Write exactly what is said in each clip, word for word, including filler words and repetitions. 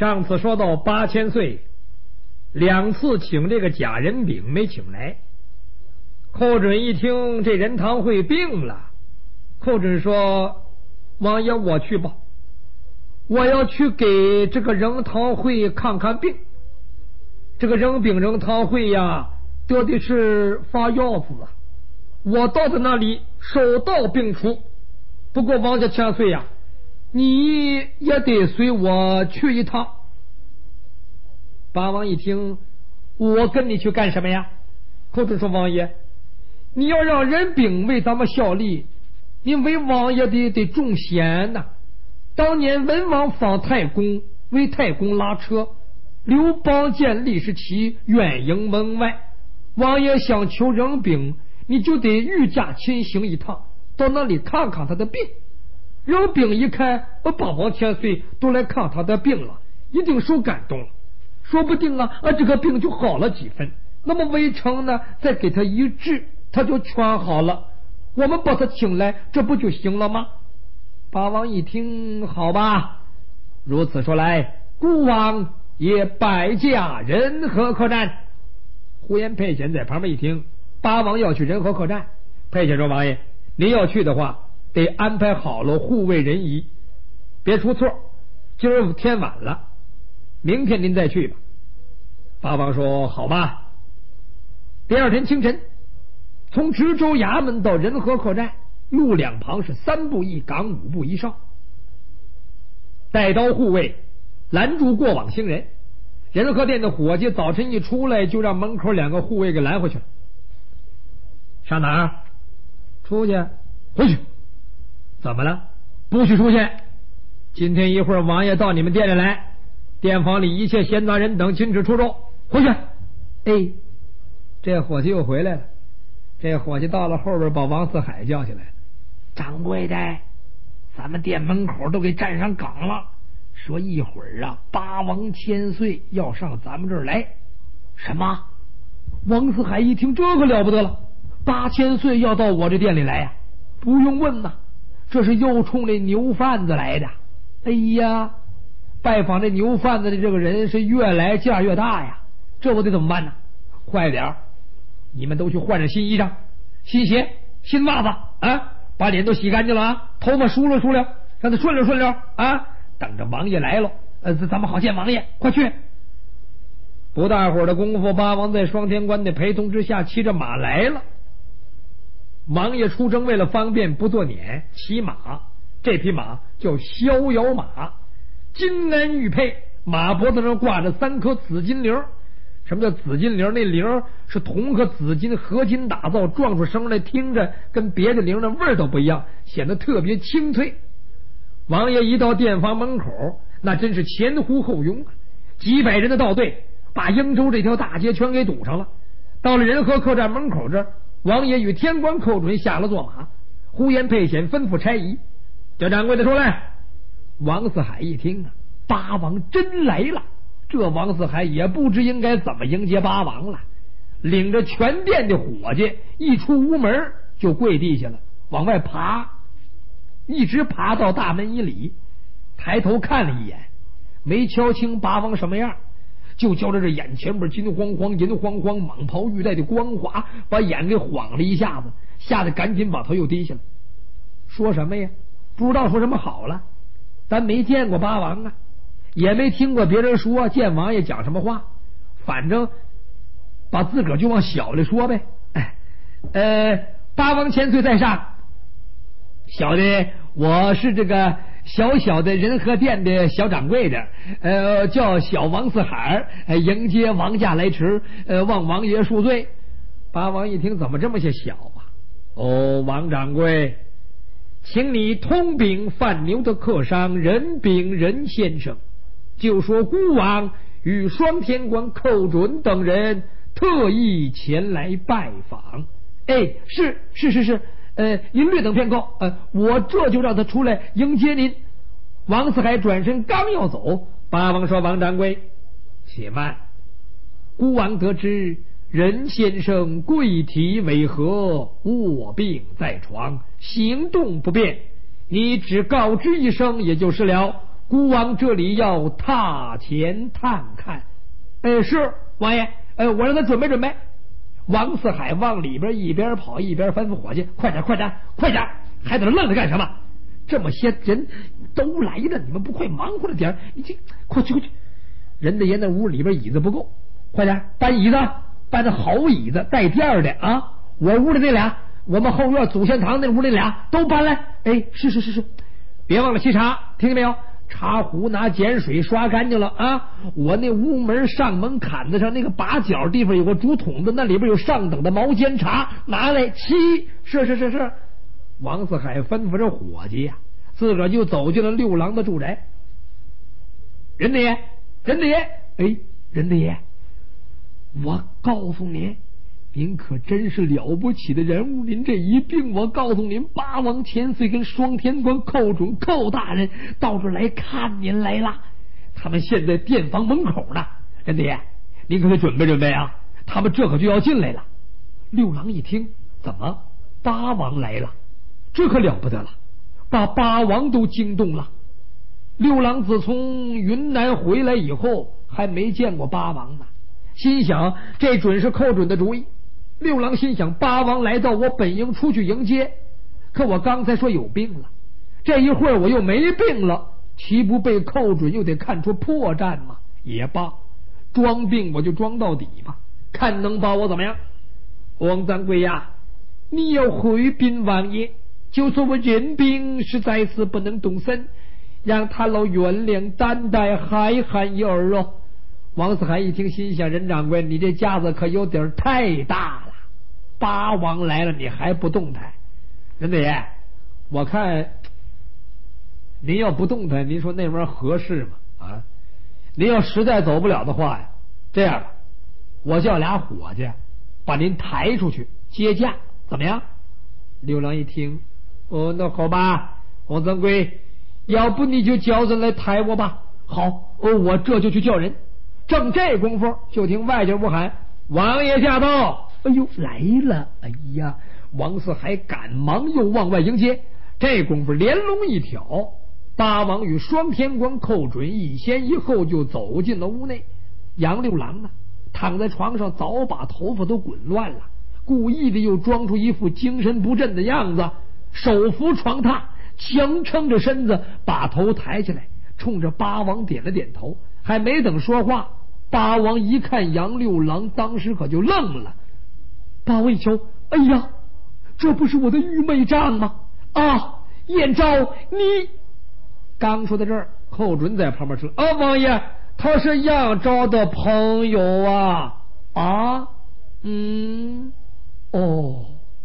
上次说到八千岁，两次请这个贾仁炳没请来。寇准一听这任堂会病了，寇准说：“王爷，我去吧，我要去给这个任堂会看看病。这个任炳任堂会呀，得的是发药子啊，我到的那里手到病除。不过王家千岁呀，你也得随我去一趟。”八王一听，我跟你去干什么呀？寇准说：“王爷，你要让任炳为咱们效力，你为王爷的得重贤呐、啊。当年文王访太公，为太公拉车，刘邦见李世奇远迎门外，王爷想求任炳，你就得御驾亲行一趟，到那里看看他的病。任炳一看，八王千岁都来看他的病了，一定受感动了，说不定啊，啊这个病就好了几分。那么微臣呢，再给他一治，他就全好了。我们把他请来，这不就行了吗？”八王一听，好吧，如此说来，孤王也摆驾仁和客栈。呼延佩贤在旁边一听，八王要去仁和客栈，佩贤说：“王爷，您要去的话，得安排好了护卫人仪，别出错。今儿天晚了，明天您再去吧。”八王说：“好吧。”第二天清晨，从知州衙门到仁和客栈，路两旁是三步一岗，五步一哨，带刀护卫拦住过往行人。仁和店的伙计早晨一出来，就让门口两个护卫给拦回去了。上哪儿？出去。回去。怎么了？不许出去。今天一会儿王爷到你们店里来，店房里一切闲杂人等禁止出入。回去。哎，这伙计又回来了。这伙计到了后边，把王四海叫起来：“掌柜的，咱们店门口都给站上岗了，说一会儿啊，八王千岁要上咱们这儿来。”什么？王四海一听，这可了不得了，八千岁要到我这店里来呀、啊？不用问呐，这是又冲那牛贩子来的。哎呀，拜访这牛贩子的这个人是越来价越大呀，这我得怎么办呢？快点，你们都去换上新衣裳、新鞋、新袜子啊，把脸都洗干净了啊，头发梳了梳了，让他顺溜顺溜啊，等着王爷来了，呃，咱们好见王爷，快去。不大会儿的功夫，八王在双天官的陪同之下骑着马来了。王爷出征为了方便不坐辇，骑马，这匹马叫逍遥马，金鞍玉佩，马脖子上挂着三颗紫金铃。什么叫紫金铃？那铃是铜和紫金合金打造，撞出声来听着跟别的铃的味儿都不一样，显得特别清脆。王爷一到店房门口，那真是前呼后拥啊，几百人的道队把英州这条大街全给堵上了。到了仁和客栈门口这儿，王爷与天官寇准下了坐马，呼延佩显吩咐差役叫掌柜的出来。王四海一听啊，八王真来了。这王四海也不知应该怎么迎接八王了，领着全店的伙计一出屋门就跪地下了，往外爬，一直爬到大门以里，抬头看了一眼，没瞧清八王什么样，就觉着这眼前边金晃晃银晃晃，蟒袍玉带的光华把眼给晃了一下子，吓得赶紧把头又低下了。说什么呀？不知道说什么好了，咱没见过八王啊，也没听过别人说见王爷讲什么话，反正把自个儿就往小里说呗。哎，呃，八王千岁在上，小的我是这个小小的仁和店的小掌柜的，呃，叫小王四海，呃，迎接王驾来迟，呃，望王爷恕罪。八王一听，怎么这么些小啊？哦，王掌柜，请你通禀贩牛的客商任炳任先生，就说孤王与双天官寇准等人特意前来拜访。哎，是是是是，呃，您略等片刻，呃，我这就让他出来迎接您。王四海转身刚要走，八王说：“王掌柜，且慢，孤王得知任先生贵体为何，卧病在床，行动不便，你只告知一声也就是了。 孤王这里要踏前探看。哎，是王爷，哎，我让他准备准备。王四海往里边一边跑一边吩咐伙计：快点快点快点，还在这愣着干什么？这么些人都来了，你们不快忙活了点？你这快去快去！任大爷那屋里边椅子不够，快点搬椅子，搬的好椅子带垫儿的啊！我屋里那俩，我们后院祖先堂那屋那俩都搬来。哎，是是是是，别忘了沏茶，听见没有？茶壶拿碱水刷干净了啊！我那屋门上门槛子上那个把角地方有个竹筒子，那里边有上等的毛尖茶，拿来沏。是是是是。王四海吩咐着伙计呀、啊，自个儿就走进了六郎的住宅。任大爷，任大爷，哎，任大爷，我告诉您，您可真是了不起的人物。您这一病，我告诉您，八王千岁跟双天官寇准寇大人到这儿来看您来了，他们现在店房门口呢。任大爷，您可得准备准备啊，他们这可就要进来了。六郎一听，怎么八王来了？这可了不得了，把八王都惊动了。六郎自从云南回来以后，还没见过八王呢，心想这准是寇准的主意。六郎心想，八王来到我本营出去迎接，可我刚才说有病了，这一会儿我又没病了，岂不被寇准又得看出破绽吗？也罢，装病我就装到底吧，看能把我怎么样。王掌柜呀，你要回禀王爷，就说我任病实在是不能动身，让他老原谅担待，海涵一二哦。王四海一听，心想，任掌柜，你这架子可有点太大了，八王来了你还不动弹？任大爷，我看您要不动弹，您说那玩意儿合适吗？啊，您要实在走不了的话呀，这样吧，我叫俩伙计把您抬出去接驾，怎么样？六郎一听，哦，那好吧，王掌柜，要不你就叫人来抬我吧。好，哦，我这就去叫人。正这功夫，就听外间屋喊：王爷驾到！哎呦，来了！哎呀，王四海赶忙又往外迎接。这功夫连笼一挑，八王与双天官寇准一先一后就走进了屋内。杨六郎呢，躺在床上，早把头发都滚乱了，故意的又装出一副精神不振的样子，手扶床榻，强撑着身子，把头抬起来，冲着八王点了点头。还没等说话，八王一看杨六郎，当时可就愣了。八王一瞧，哎呀，这不是我的玉妹丈吗？啊，燕昭，你刚说到这儿，寇准在旁边说：啊，王爷，他是杨昭的朋友啊。啊，嗯，哦，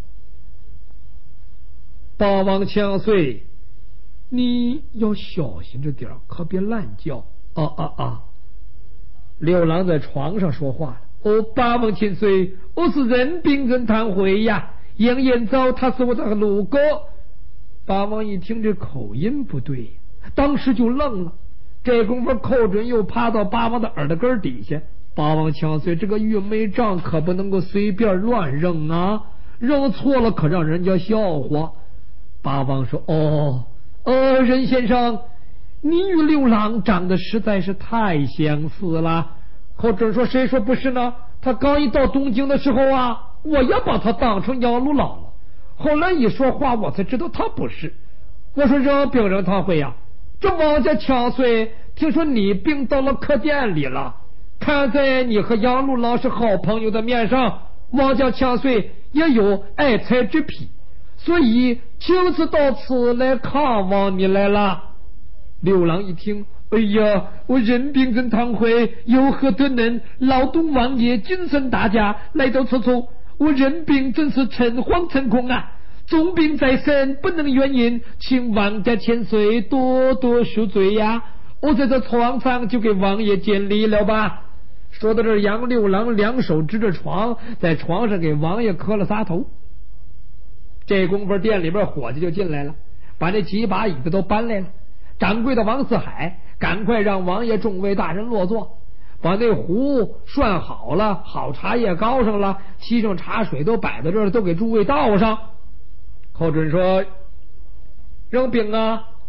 八王千岁，你要小心着点，可别乱叫。啊啊啊！六郎在床上说话了。哦，八王千岁，我是任兵任堂会呀，杨延昭他是我的路哥。八王一听这口音不对，当时就愣了。这功夫寇准又趴到八王的耳朵根底下。八王千岁，这个玉梅杖可不能够随便乱扔啊，扔错了可让人家笑话。八王说：哦，呃，任先生，你与六郎长得实在是太相似了。寇准说：谁说不是呢？他刚一到东京的时候啊，我也把他当成杨六郎了，后来一说话我才知道他不是。我说任兵任堂会呀、啊，这王家千岁听说你病到了客店里了，看在你和杨六郎是好朋友的面上，王家千岁也有爱才之癖，所以亲自到此来看望你来了。六郎一听，哎呀，我任兵任堂会有何得能？老东王爷精神大家来到此处，我任兵真是诚惶诚恐啊！重病在身，不能远迎，请王家千岁多多恕罪呀！我在这床上就给王爷见礼了吧。说到这儿，杨六郎两手支着床，在床上给王爷磕了仨头。这功夫店里边伙计就进来了，把那几把椅子都搬来了。掌柜的王四海赶快让王爷众位大人落座，把那壶涮好了，好茶叶高上了，沏上茶水都摆在这儿，都给诸位倒上。寇准说：任兵啊，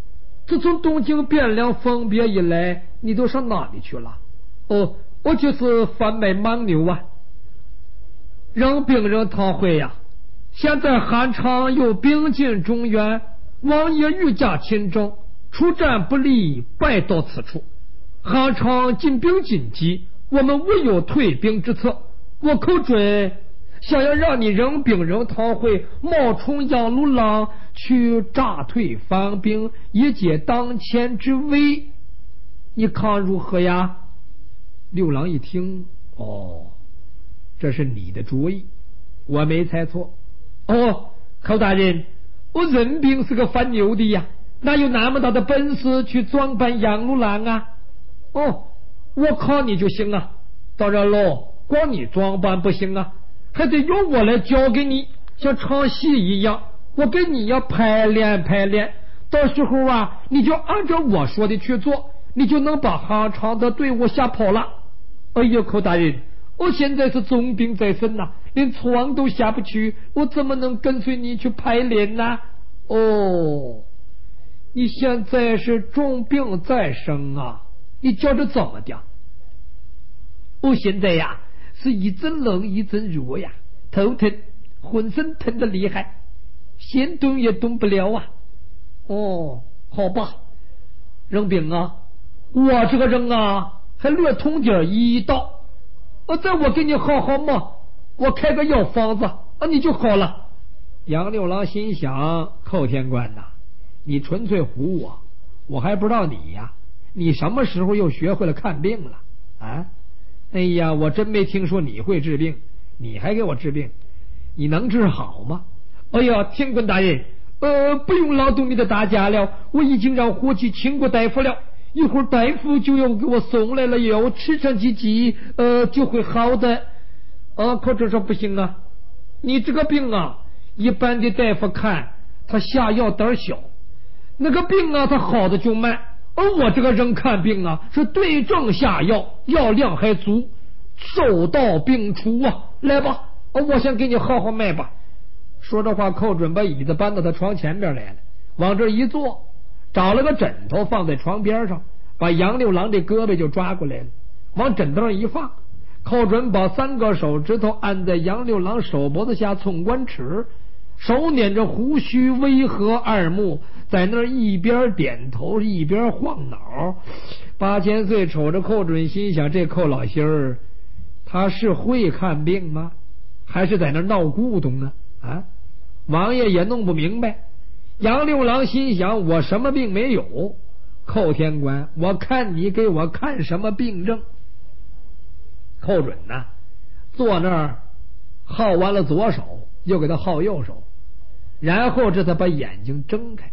自从东京汴梁分别以来，你都上哪里去了？哦，我就是贩卖牦牛啊。任病人堂会呀、啊，现在韩昌又兵进中原，王爷御驾亲征，出战不利，败到此处。韩昌进兵紧急，我们无有退兵之策。我寇准想要让你任病人堂会冒充杨六郎去诈退番兵，以解当前之危，你看如何呀？六郎一听，哦，这是你的主意，我没猜错。哦，寇大人，我任兵是个贩牛的呀，哪有那么大的本事去装扮杨六郎啊？哦，我靠你就行啊。当然喽，光你装扮不行啊，还得由我来教给你，像唱戏一样，我给你要排练排练，到时候啊，你就按照我说的去做，你就能把韩昌的队伍吓跑了。哎呀，寇大人，我现在是重病在身呐、啊，连床都下不去，我怎么能跟随你去排练呢？哦，你现在是重病在身啊，你觉得怎么的？我现在呀，是一阵冷一阵热呀，头疼，浑身疼得厉害，先动也动不了啊。哦，好吧，任兵啊，我这个人啊，还略通点医道，啊，再我给你好好嘛，我开个药方子啊，你就好了。杨六郎心想，寇天官呐，你纯粹唬我，我还不知道你呀，你什么时候又学会了看病了啊？哎呀，我真没听说你会治病，你还给我治病，你能治好吗？哎呀，天官大人，呃，不用劳动你的大家了，我已经让伙计请过大夫了，一会儿大夫就要给我送来了药，吃上几剂，呃，就会好的。啊，可这说不行啊，你这个病啊，一般的大夫看他下药胆小，那个病啊，他好的就慢。而我这个人看病啊，是对症下药，药量还足，手到病除啊！来吧，我先给你好好卖吧。说这话，寇准把椅子搬到他床前边来了，往这一坐，找了个枕头放在床边上，把杨六郎的胳膊就抓过来了，往枕头上一放。寇准把三个手指头按在杨六郎手脖子下冲关尺，手捻着胡须，微合二目，在那一边点头一边晃脑。八千岁瞅着寇准，心想：这寇老心儿，他是会看病吗？还是在那闹古董呢？啊，王爷也弄不明白。杨六郎心想：我什么病没有？寇天官，我看你给我看什么病症？寇准呐、啊，坐那儿耗完了左手，又给他耗右手。然后这才把眼睛睁开。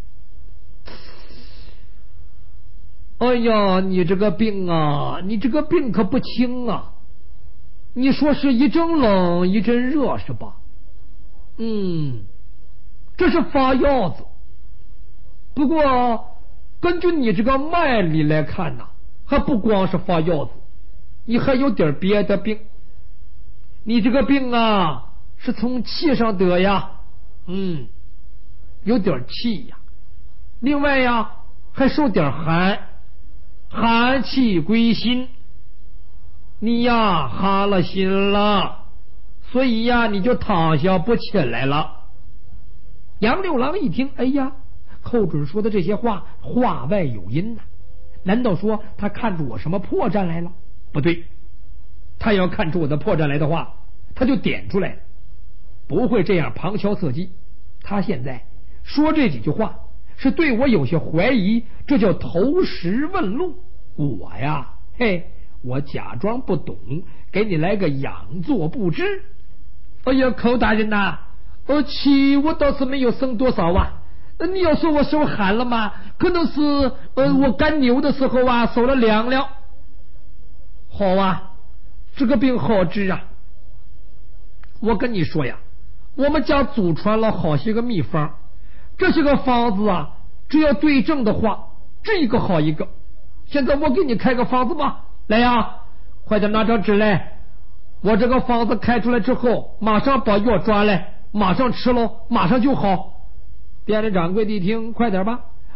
哎呀，你这个病啊，你这个病可不轻啊！你说是一阵冷一阵热是吧？嗯，这是发药子。不过根据你这个脉理来看呐、啊，还不光是发药子，你还有点别的病。你这个病啊，是从气上得呀。嗯，有点气呀，另外呀还受点寒，寒气归心，你呀寒了心了，所以呀你就躺下不起来了。杨六郎一听，哎呀，寇准说的这些话话外有音呐、啊，难道说他看出我什么破绽来了？不对，他要看出我的破绽来的话，他就点出来了，不会这样旁敲侧击。他现在说这几句话是对我有些怀疑，这叫投石问路。我呀，嘿，我假装不懂，给你来个仰作不知。哎呀，寇大人呐、啊，呃，气我倒是没有生多少啊。你要说我手寒了吗？可能是呃，我赶牛的时候啊，手了凉了。好啊，这个病好治啊。我跟你说呀，我们家祖传了好些个秘方，这些个方子啊，只要对症的话，这一个好一个。现在我给你开个方子吧，来呀，快点拿张纸来，我这个方子开出来之后，马上把药抓来，马上吃喽，马上就好。店里掌柜的一听，快点吧，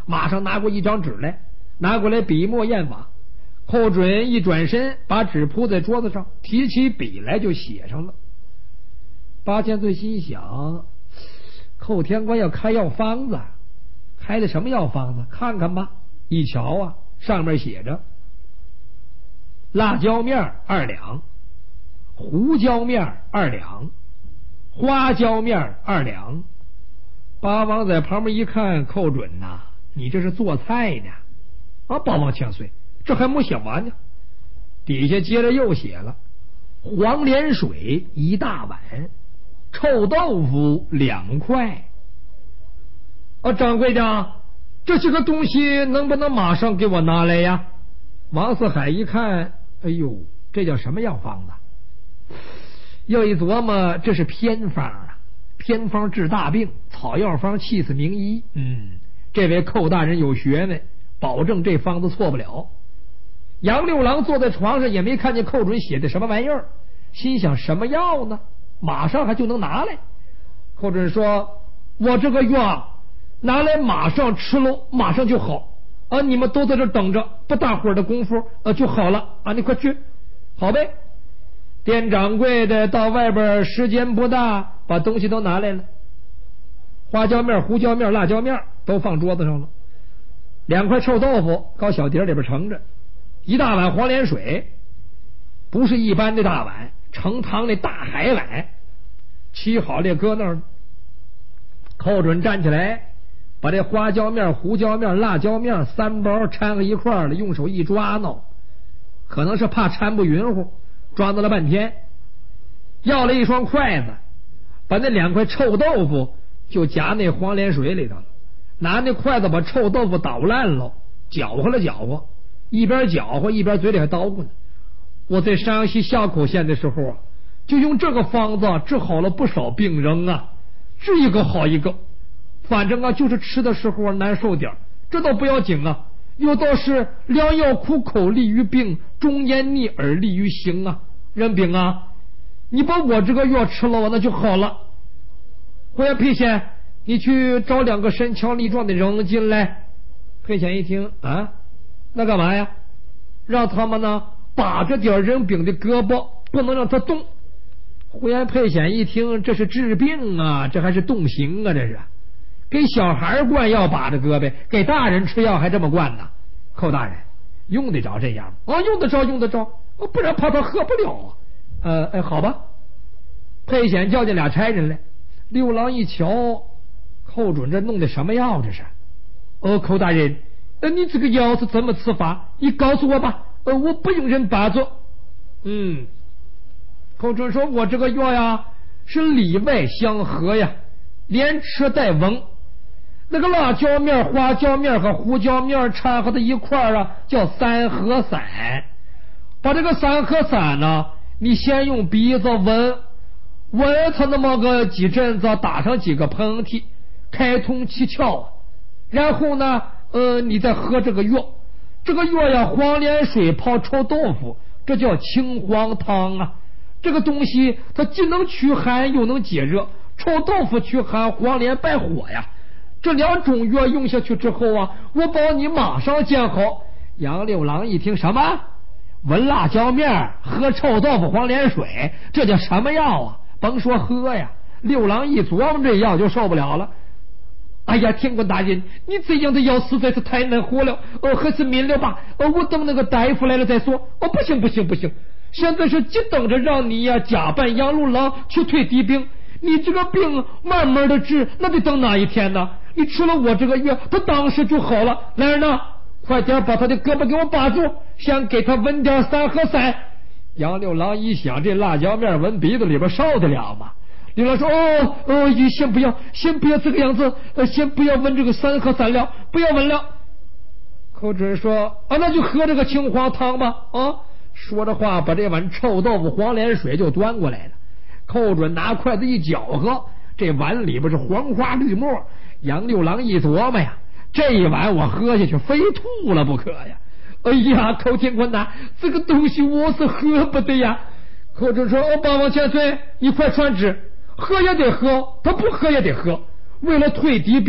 马上拿过一张纸来，拿过来笔墨砚法。寇准一转身，把纸铺在桌子上，提起笔来就写上了。八千岁心想，寇天官要开药方子，开的什么药方子？看看吧。一瞧啊，上面写着辣椒面二两，胡椒面二两，花椒面二两。八王在旁边一看，寇准呐、啊，你这是做菜呢啊！八王千岁，这还没写完呢。底下接着又写了黄连水一大碗，臭豆腐两块。啊，掌柜的，这些个东西能不能马上给我拿来呀？王四海一看，哎呦，这叫什么药方子？又一琢磨，这是偏方啊！偏方治大病，草药方气死名医。嗯，这位寇大人有学问，保证这方子错不了。杨六郎坐在床上，也没看见寇准写的什么玩意儿，心想什么药呢？马上还就能拿来。寇准说：“我这个药拿来马上吃喽，马上就好啊！你们都在这等着，不大会儿的功夫啊就好了啊！你快去，好呗。”店掌柜的到外边，时间不大，把东西都拿来了。花椒面、胡椒面、辣椒面都放桌子上了，两块臭豆腐高小碟里边盛着，一大碗黄连水，不是一般的大碗，盛汤那大海碗，沏好了搁那儿。寇准站起来，把这花椒面、胡椒面、辣椒面三包掺和一块了，用手一抓挠，可能是怕掺不匀乎，抓挠了半天，要了一双筷子，把那两块臭豆腐就夹那黄连水里头了，拿那筷子把臭豆腐捣烂了，搅和了搅和，一边搅和一边嘴里还叨咕呢。我在山西夏口县的时候啊，就用这个方子治好了不少病人啊，治一个好一个。反正啊，就是吃的时候难受点，这倒不要紧啊。有道是良药苦口利于病，忠言逆耳利于行啊。任炳啊，你把我这个药吃了，那就好了。回来沛县，你去找两个身强力壮的人进来。沛县一听啊，那干嘛呀？让他们呢把着点任炳的胳膊，不能让他动。胡延沛县一听，这是治病啊，这还是动刑啊？这是给小孩灌药把着胳膊，给大人吃药还这么灌呢？寇大人用得着这样吗？啊，用得着，用得着，不然怕他喝不了啊。呃，哎，好吧。沛县叫进俩差人来，六郎一瞧，寇准这弄的什么药？这是？哦，寇大人，呃，你这个药是怎么吃法？你告诉我吧。呃，我不用人把着。嗯。寇准说：“我这个药呀，是里外相合呀，连吃带闻。那个辣椒面、花椒面和胡椒面掺和在一块啊，叫三合散。把这个三合散呢，你先用鼻子闻，闻它那么个几阵子，打上几个喷嚏，开通气窍，然后呢，呃，你再喝这个药。这个药呀，黄连水泡臭豆腐，这叫青黄汤啊。”这个东西它既能驱寒又能解热，臭豆腐驱寒，黄连败火呀。这两种药用下去之后啊，我保你马上见好。杨六郎一听，什么闻辣椒面喝臭豆腐黄连水，这叫什么药啊？甭说喝呀，六郎一琢磨这药就受不了了。哎呀，天官大人，你这样的药实在是太难活了，呃，还是免了吧。呃，我等那个大夫来了再说。哦，不行不行不行，现在是急等着让你呀、啊、假扮杨六郎去退敌兵。你这个病慢慢的治，那得等哪一天呢？你吃了我这个药，他当时就好了。来人呢，快点把他的胳膊给我把住，先给他闻点三合散。杨六郎一想，这辣椒面闻鼻子里边受得了吗？六郎说：“哦哦，你先不要，先不要这个样子，呃，先不要闻这个三合散了，不要闻了。”寇准说：“啊，那就喝这个青黄汤吧。”啊，说着话，把这碗臭豆腐黄连水就端过来了。寇准拿筷子一搅和，这碗里边是黄花绿沫。杨六郎一琢磨呀，这一碗我喝下去非吐了不可呀！哎呀，寇天官呐，这个东西我是喝不得呀。寇准说：“哦，八王千岁，你快传旨，喝也得喝，他不喝也得喝。为了退敌兵，他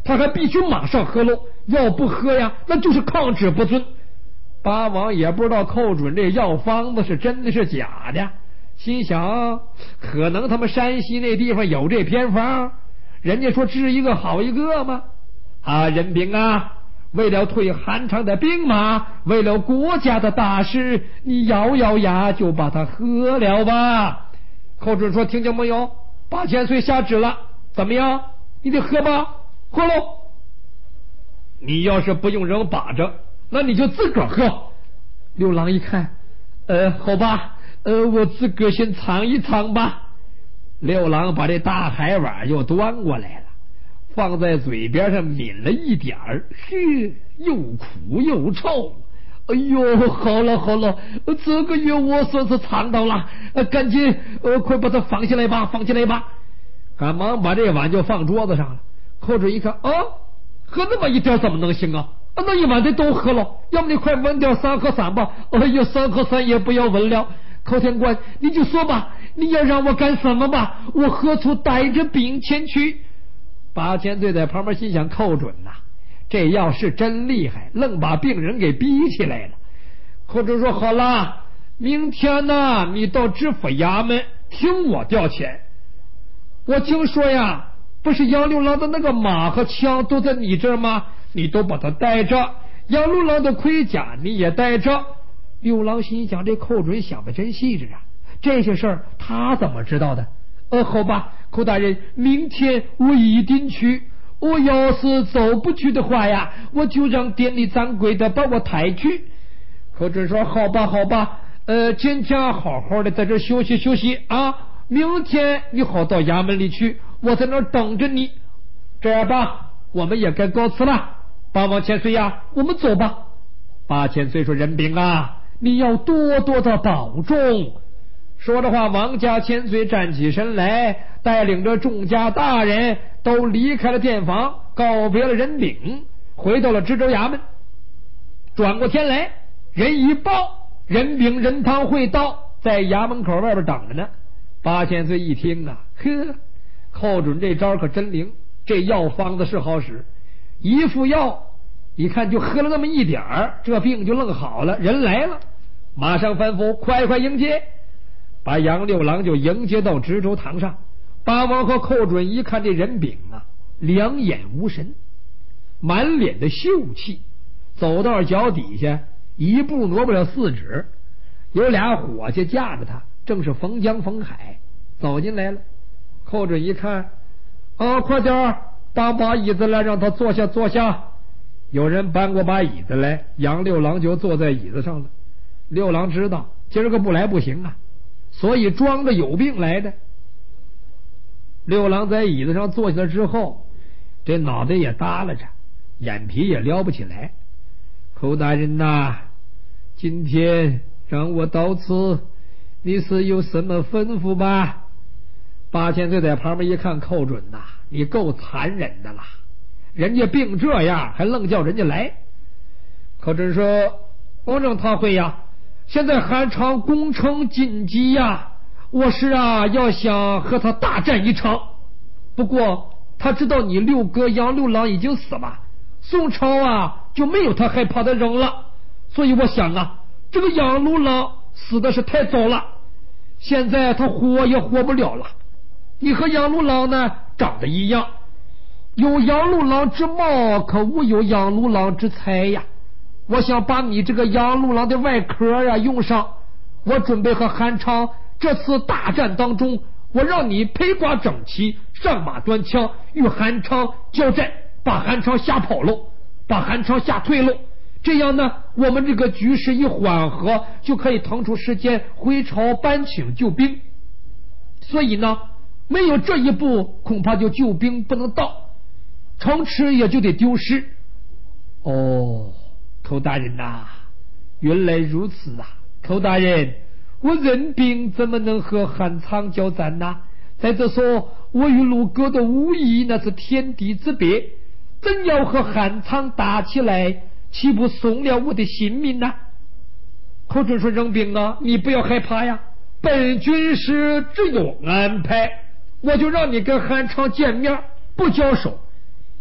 他还必须马上喝喽，要不喝呀，那就是抗旨不遵。八王也不知道寇准这药方子是真的是假的，心想可能他们山西那地方有这偏方，人家说治一个好一个吗？啊，任兵啊，为了退韩昌的兵马，为了国家的大事，你咬咬牙就把它喝了吧。寇准说：听见没有？八千岁下旨了，怎么样？你得喝吧，喝喽。你要是不用人把着，那你就自个儿喝。六郎一看，呃，好吧，呃，我自个儿先尝一尝吧。六郎把这大海碗又端过来了，放在嘴边上抿了一点儿，嘿，又苦又臭。哎呦，好了好了，这个月我算是尝到了，呃、赶紧呃，快把它放下来吧，放下来吧。赶忙把这碗就放桌子上了。寇准一看，啊，喝那么一点怎么能行啊？啊，那一碗得都喝了，要么你快闻点三合散吧。哎呀，三合散也不要闻了。寇天官，你就说吧，你要让我干什么吧？我何处带着兵前去？八千岁在旁边心想，寇准呐、啊，这药是真厉害，愣把病人给逼起来了。寇准说：好了，明天呢，你到知府衙门听我调遣。我听说呀，不是杨六郎的那个马和枪都在你这儿吗？你都把它带着，杨六郎的盔甲你也带着。六郎心想，这寇准想的真细致啊，这些事儿他怎么知道的？呃，好吧，寇大人，明天我一定去。我要是走不去的话呀，我就让典礼掌柜的把我抬去。寇准说：好吧好吧，呃，今天好好的在这休息休息啊，明天你好到衙门里去，我在那儿等着你。这样吧，我们也该告辞了。八王千岁呀，我们走吧。八千岁说：任兵啊，你要多多的保重。说着话，王家千岁站起身来，带领着众家大人都离开了殿房，告别了任炳，回到了知州衙门。转过天来，人一报，任炳、任堂会到，在衙门口外边等着呢。八千岁一听啊，呵，寇准这招可真灵，这药方子是好使，一副药一看就喝了那么一点儿，这病就愣好了。人来了，马上吩咐快快迎接，把杨六郎就迎接到知州堂上。八王和寇准一看这人饼啊，两眼无神，满脸的秀气，走到脚底下一步挪不了四指。有俩伙计架着他，正是冯江、冯海走进来了。寇准一看，啊，快点搬把椅子来，让他坐下坐下。有人搬过把椅子来，杨六郎就坐在椅子上了。六郎知道今儿个不来不行啊，所以装着有病来的。六郎在椅子上坐下来之后，这脑袋也耷拉着，眼皮也撩不起来。寇大人呐，今天让我到此，你是有什么吩咐吧？八千岁在旁边一看，寇准呐，你够残忍的啦，人家病这样还愣叫人家来。寇准说：王正他会呀，现在韩昌攻城紧急呀，我是啊要想和他大战一场，不过他知道你六哥杨六郎已经死了，宋朝啊就没有他害怕的人了，所以我想啊，这个杨六郎死的是太早了，现在他活也活不了了。你和杨六郎呢长得一样，有杨六郎之貌，可无有杨六郎之才呀。我想把你这个杨六郎的外壳啊用上，我准备和韩昌这次大战当中，我让你披挂整齐，上马端枪，与韩昌交战，把韩昌吓跑喽，把韩昌吓退喽。这样呢，我们这个局势一缓和，就可以腾出时间回朝搬请救兵。所以呢，没有这一步，恐怕就救兵不能到，城池也就得丢失。哦，寇大人呐、啊，原来如此啊！寇大人，我任兵怎么能和韩昌交战呢？再者说，我与陆哥的武艺那是天地之别，真要和韩昌打起来，岂不送了我的性命呢？寇准说：任兵啊，你不要害怕呀，本军师只有安排，我就让你跟韩昌见面，不交手，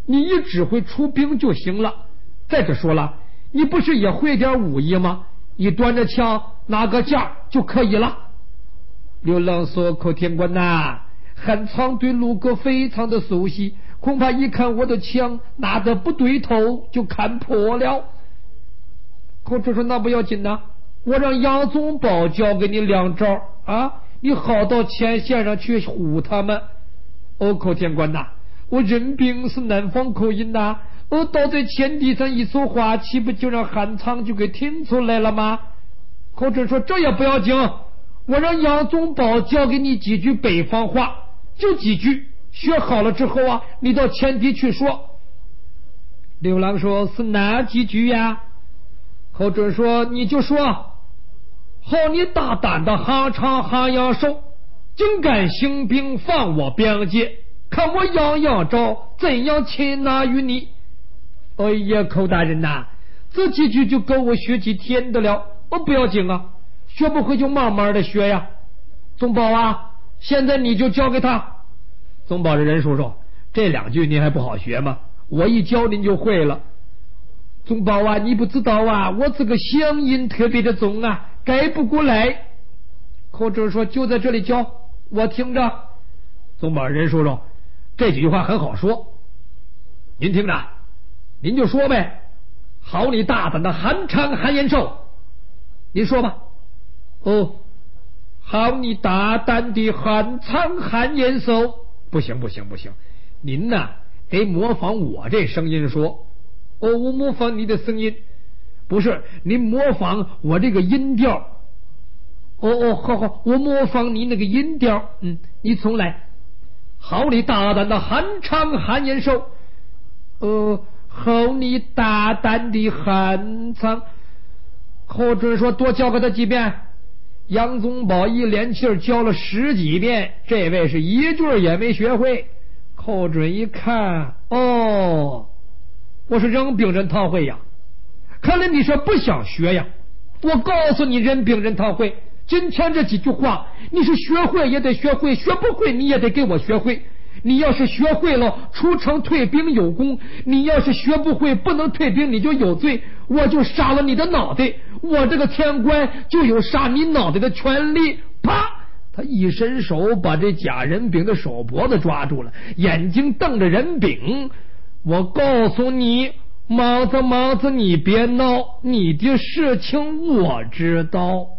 你一指挥出兵就行了。再者说了，你不是也会点武艺吗？你端着枪拿个架就可以了。刘郎说：寇天官呐，韩昌对陆哥非常的熟悉，恐怕一看我的枪拿得不对头就看破了。寇准说：那不要紧呐，我让杨宗保教给你两招啊，你好到前线上去唬他们。哦，寇天官呐，我任兵是南方口音呐，我倒在前地上一说话，岂不就让韩昌就给听出来了吗？寇准说：这也不要紧，我让杨宗保教给你几句北方话，就几句，学好了之后啊，你到前地去说。刘郎说：是哪几句呀？寇准说：你就说，好你大胆的韩昌韩阳寿，竟敢兴兵犯我边界，看我杨阳昭怎样擒拿于你。哎呀，寇大人呐、啊，这几句就够我学几天的了。哦，不要紧啊，学不会就慢慢的学呀。宗保啊，现在你就教给他。宗保的人说说，这两句你还不好学吗？我一教您就会了。宗保啊，你不知道啊，我这个乡音特别的重啊，改不过来。寇准说：就在这里教我听着。宗保人说说，这几句话很好说，您听着，您就说呗。好你大胆的韩昌韩延寿，您说吧。哦，好你大胆的韩昌韩延寿。不行不行不行，您呐得模仿我这声音说。哦，我模仿你的声音，不是您模仿我这个音调。哦哦，好好，我模仿你那个音调。嗯，你重来。好你大胆的韩昌韩延寿。呃，好你大胆的韩昌。寇准说：多教给他几遍。杨宗保一连气儿教了十几遍，这位是一句也没学会。寇准一看，哦，我是任兵任堂会呀，看来你是不想学呀。我告诉你，任兵任堂会，今天这几句话，你是学会也得学会，学不会你也得给我学会。你要是学会了，出城退兵有功；你要是学不会，不能退兵，你就有罪。我就杀了你的脑袋，我这个天官就有杀你脑袋的权利。啪！他一伸手把这贾仁炳的手脖子抓住了，眼睛瞪着仁炳。我告诉你，毛子毛子，你别闹，你的事情我知道。